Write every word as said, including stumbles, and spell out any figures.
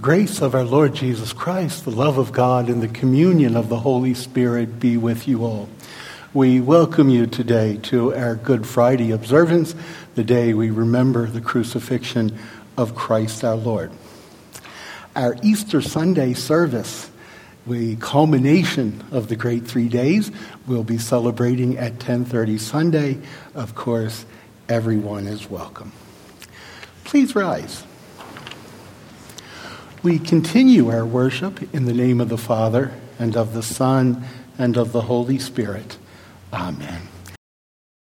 grace of our Lord Jesus Christ, the love of God, and the communion of the Holy Spirit be with you all. We welcome you today to our Good Friday observance, the day we remember the crucifixion of Christ our Lord. Our Easter Sunday service, the culmination of the great three days, we'll be celebrating at ten thirty Sunday. Of course, everyone is welcome. Please rise. We continue our worship in the name of the Father, and of the Son, and of the Holy Spirit. Amen.